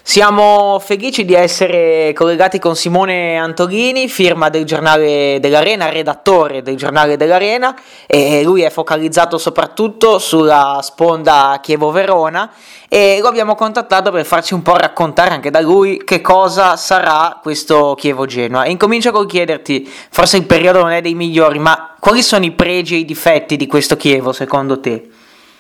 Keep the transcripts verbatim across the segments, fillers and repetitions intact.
Siamo felici di essere collegati con Simone Antolini, firma del giornale dell'Arena, redattore del giornale dell'Arena, e lui è focalizzato soprattutto sulla sponda Chievo-Verona e lo abbiamo contattato per farci un po' raccontare anche da lui che cosa sarà questo Chievo-Genoa. E incomincio col chiederti, forse il periodo non è dei migliori, ma quali sono i pregi e i difetti di questo Chievo secondo te?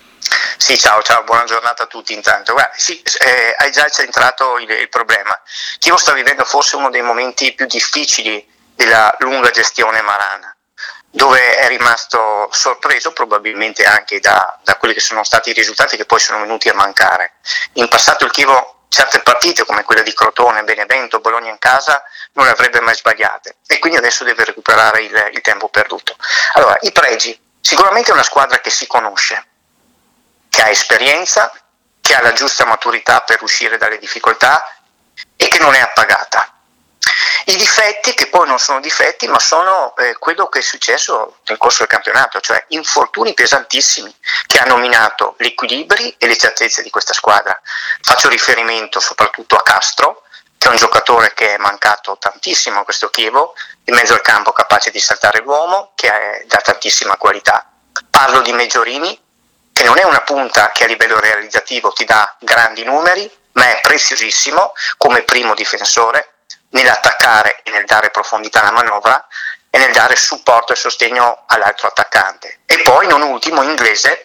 Sì, ciao, ciao, buona giornata a tutti intanto. Guarda, sì, eh, hai già centrato il, il problema. Chievo sta vivendo forse uno dei momenti più difficili della lunga gestione marana, dove è rimasto sorpreso probabilmente anche da, da quelli che sono stati i risultati che poi sono venuti a mancare. In passato il Chievo certe partite come quella di Crotone, Benevento, Bologna in casa non le avrebbe mai sbagliate e quindi adesso deve recuperare il, il tempo perduto. Allora, i pregi, sicuramente è una squadra che si conosce, che ha esperienza, che ha la giusta maturità per uscire dalle difficoltà e che non è appagata. I difetti, che poi non sono difetti, ma sono eh, quello che è successo nel corso del campionato, cioè infortuni pesantissimi che hanno minato gli equilibri e le certezze di questa squadra. Faccio riferimento soprattutto a Castro, che è un giocatore che è mancato tantissimo a questo Chievo, in mezzo al campo capace di saltare l'uomo, che è da tantissima qualità. Parlo di Meggiorini, che non è una punta che a livello realizzativo ti dà grandi numeri, ma è preziosissimo come primo difensore nell'attaccare e nel dare profondità alla manovra e nel dare supporto e sostegno all'altro attaccante. E poi non ultimo Inglese,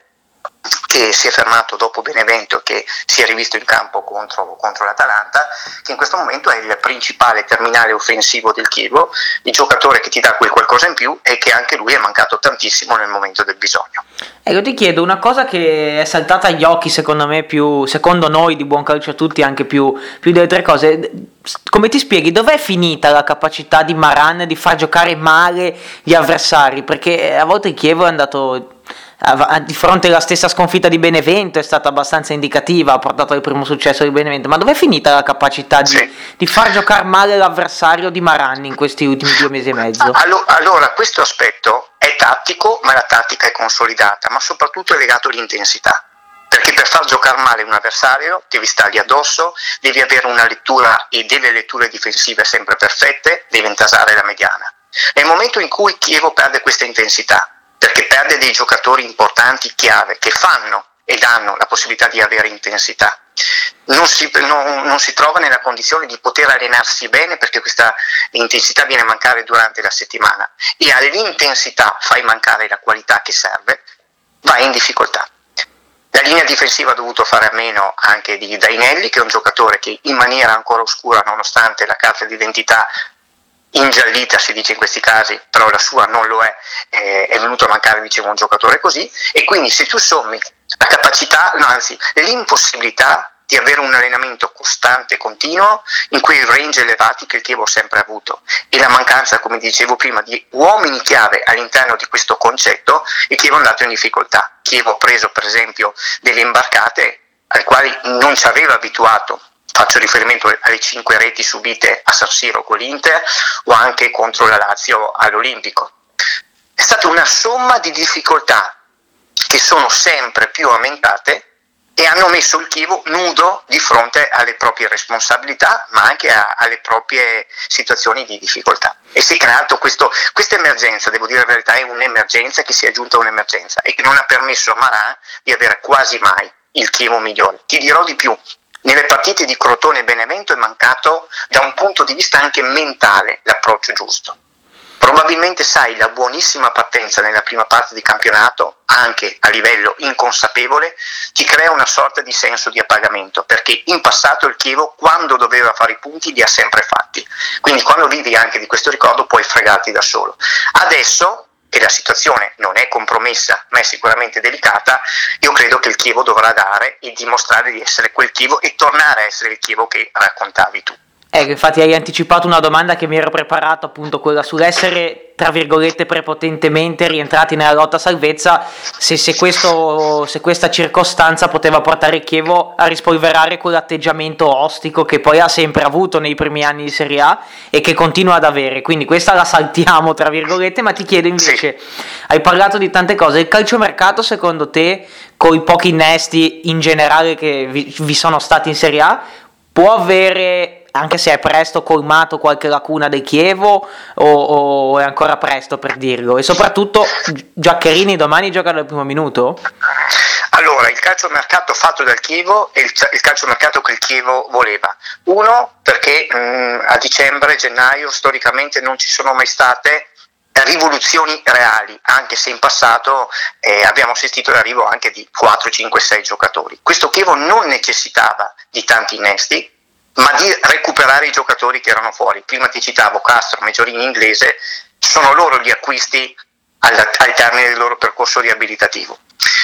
che si è fermato dopo Benevento, che si è rivisto in campo contro, contro l'Atalanta, che in questo momento è il principale terminale offensivo del Chievo, il giocatore che ti dà quel qualcosa in più e che anche lui è mancato tantissimo nel momento del bisogno. E io ti chiedo una cosa che è saltata agli occhi secondo me più, secondo noi di Buon Calcio a Tutti anche più, più delle tre cose, come ti spieghi dov'è finita la capacità di Maran di far giocare male gli avversari? Perché a volte il Chievo è andato di fronte alla stessa sconfitta di Benevento, è stata abbastanza indicativa, ha portato al primo successo di Benevento, ma dov'è finita la capacità di, sì. di far giocare male l'avversario di Maran in questi ultimi due mesi e mezzo? Allora, questo aspetto è tattico, ma la tattica è consolidata, ma soprattutto è legato all'intensità, perché per far giocare male un avversario devi stargli addosso, devi avere una lettura e delle letture difensive sempre perfette, devi intasare la mediana. Nel momento in cui Chievo perde questa intensità, perché perde dei giocatori importanti chiave che fanno e danno la possibilità di avere intensità, non si, non, non si trova nella condizione di poter allenarsi bene, perché questa intensità viene a mancare durante la settimana e all'intensità fai mancare la qualità che serve, vai in difficoltà. La linea difensiva ha dovuto fare a meno anche di Dainelli, che è un giocatore che in maniera ancora oscura, nonostante la carta d'identità ingiallita si dice in questi casi, però la sua non lo è, eh, è venuto a mancare, dicevo, un giocatore così, e quindi se tu sommi la capacità, no, anzi l'impossibilità di avere un allenamento costante e continuo in quei range elevati che il Chievo ha sempre avuto e la mancanza, come dicevo prima, di uomini chiave all'interno di questo concetto, il Chievo è andato in difficoltà. Chievo ha preso per esempio delle imbarcate alle quali non ci aveva abituato. Faccio riferimento alle cinque reti subite a San Siro con l'Inter o anche contro la Lazio all'Olimpico. È stata una somma di difficoltà che sono sempre più aumentate e hanno messo il Chievo nudo di fronte alle proprie responsabilità, ma anche a, alle proprie situazioni di difficoltà. E si è creato questo, questa emergenza, devo dire la verità, è un'emergenza che si è aggiunta a un'emergenza e che non ha permesso a Maran di avere quasi mai il Chievo migliore. Ti dirò di più. Nelle partite di Crotone e Benevento è mancato da un punto di vista anche mentale l'approccio giusto. Probabilmente sai, la buonissima partenza nella prima parte di campionato, anche a livello inconsapevole, ti crea una sorta di senso di appagamento, perché in passato il Chievo quando doveva fare i punti li ha sempre fatti, quindi quando vivi anche di questo ricordo puoi fregarti da solo. Adesso che la situazione non è compromessa ma è sicuramente delicata, io credo che il Chievo dovrà dare e dimostrare di essere quel Chievo e tornare a essere il Chievo che raccontavi tu. Ecco, infatti hai anticipato una domanda che mi ero preparato, appunto quella sull'essere, tra virgolette, prepotentemente rientrati nella lotta a salvezza, se, se, questo, se questa circostanza poteva portare il Chievo a rispolverare quell'atteggiamento ostico che poi ha sempre avuto nei primi anni di Serie A e che continua ad avere. Quindi questa la saltiamo, tra virgolette, ma ti chiedo invece, sì. Hai parlato di tante cose, il calciomercato secondo te, con i pochi innesti in generale che vi, vi sono stati in Serie A, può avere, anche se è presto, colmato qualche lacuna del Chievo, o, o è ancora presto per dirlo? E soprattutto Giaccherini domani gioca dal primo minuto? Allora, il calciomercato fatto dal Chievo è il, il calciomercato che il Chievo voleva. Uno, perché mh, a dicembre, gennaio, storicamente non ci sono mai state rivoluzioni reali, anche se in passato eh, abbiamo assistito all'arrivo anche di quattro, cinque, sei giocatori. Questo Chievo non necessitava di tanti innesti, ma di recuperare i giocatori che erano fuori. Prima ti citavo Castro, Meggiorini, Inglese, sono loro gli acquisti al, al termine del loro percorso riabilitativo.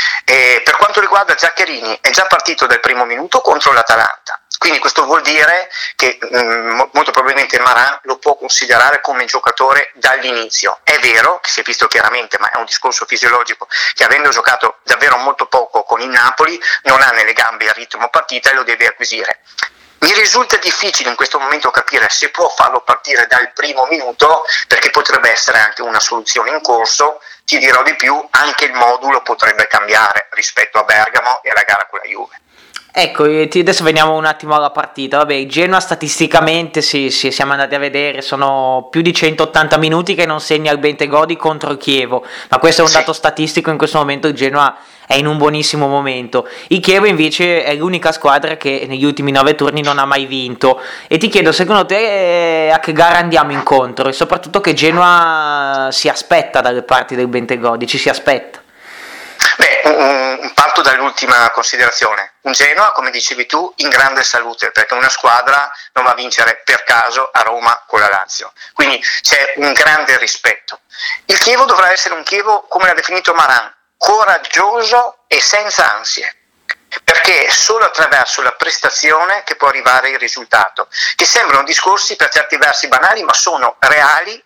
E per quanto riguarda Giaccherini, è già partito dal primo minuto contro l'Atalanta, quindi questo vuol dire che mh, molto probabilmente Maran lo può considerare come giocatore dall'inizio. È vero che si è visto chiaramente, ma è un discorso fisiologico, che avendo giocato davvero molto poco con il Napoli non ha nelle gambe il ritmo partita e lo deve acquisire. Mi risulta difficile in questo momento capire se può farlo partire dal primo minuto, perché potrebbe essere anche una soluzione in corso. Ti dirò di più, anche il modulo potrebbe cambiare rispetto a Bergamo e alla gara con la Juve. Ecco, adesso veniamo un attimo alla partita. Vabbè, il Genoa statisticamente, sì, sì, siamo andati a vedere, sono più di centottanta minuti che non segna il Bentegodi contro il Chievo, ma questo è un sì. dato statistico. In questo momento il Genoa è in un buonissimo momento. Il Chievo invece è l'unica squadra che negli ultimi nove turni non ha mai vinto. E ti chiedo, secondo te a che gara andiamo incontro? E soprattutto che Genoa si aspetta dalle parti del Bentegodi, ci si aspetta? Beh, um, parto dall'ultima considerazione. Un Genoa, come dicevi tu, in grande salute, perché una squadra non va a vincere per caso a Roma con la Lazio. Quindi c'è un grande rispetto. Il Chievo dovrà essere un Chievo, come l'ha definito Maran, coraggioso e senza ansie, perché è solo attraverso la prestazione che può arrivare il risultato, che sembrano discorsi per certi versi banali, ma sono reali,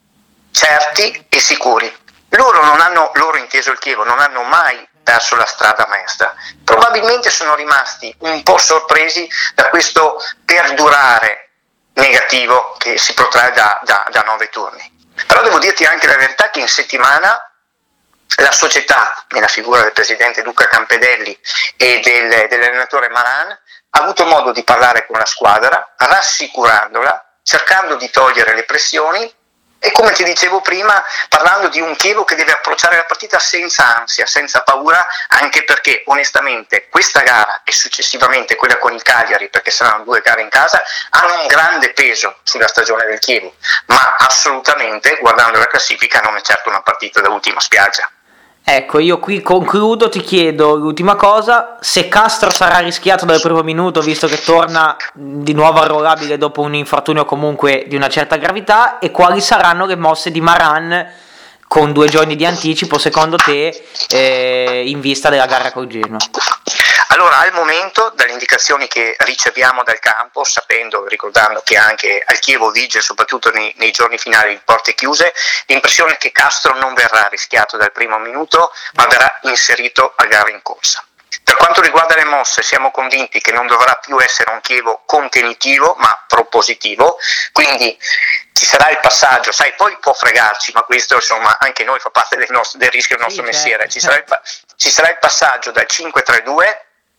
certi e sicuri. Loro non hanno, loro inteso il Chievo, non hanno mai perso la strada maestra. Probabilmente sono rimasti un po' sorpresi da questo perdurare negativo che si protrae da, da, da nove turni. Però devo dirti anche la verità che in settimana la società, nella figura del presidente Luca Campedelli e del, dell'allenatore Maran, ha avuto modo di parlare con la squadra, rassicurandola, cercando di togliere le pressioni e, come ti dicevo prima, parlando di un Chievo che deve approcciare la partita senza ansia, senza paura, anche perché onestamente questa gara e successivamente quella con il Cagliari, perché saranno due gare in casa, hanno un grande peso sulla stagione del Chievo, ma assolutamente, guardando la classifica, non è certo una partita da ultima spiaggia. Ecco, io qui concludo, ti chiedo l'ultima cosa: se Castro sarà rischiato dal primo minuto, visto che torna di nuovo arruolabile dopo un infortunio comunque di una certa gravità, e quali saranno le mosse di Maran con due giorni di anticipo, secondo te, eh, in vista della gara col Genoa? Allora, al momento, dalle indicazioni che riceviamo dal campo, sapendo, ricordando che anche al Chievo vige, soprattutto nei, nei giorni finali, in porte chiuse, l'impressione è che Castro non verrà rischiato dal primo minuto, ma verrà inserito a gara in corsa. Per quanto riguarda le mosse, siamo convinti che non dovrà più essere un Chievo contenitivo, ma propositivo, quindi ci sarà il passaggio, sai, poi può fregarci, ma questo insomma anche noi fa parte del, nostro, del rischio del nostro sì, mestiere, ci sarà, il, ci sarà il passaggio dal cinque tre due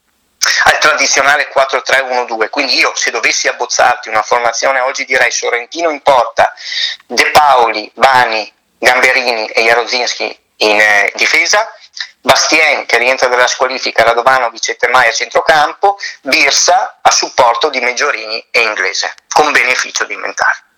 al tradizionale quattro tre uno due, quindi io se dovessi abbozzarti una formazione oggi direi Sorrentino in porta, De Paoli, Bani, Gamberini e Jarozinski in eh, difesa, Bastien che rientra dalla squalifica, Radovanovic e Temai a centrocampo, Birsa a supporto di Meggiorini e Inglese, con beneficio di inventario.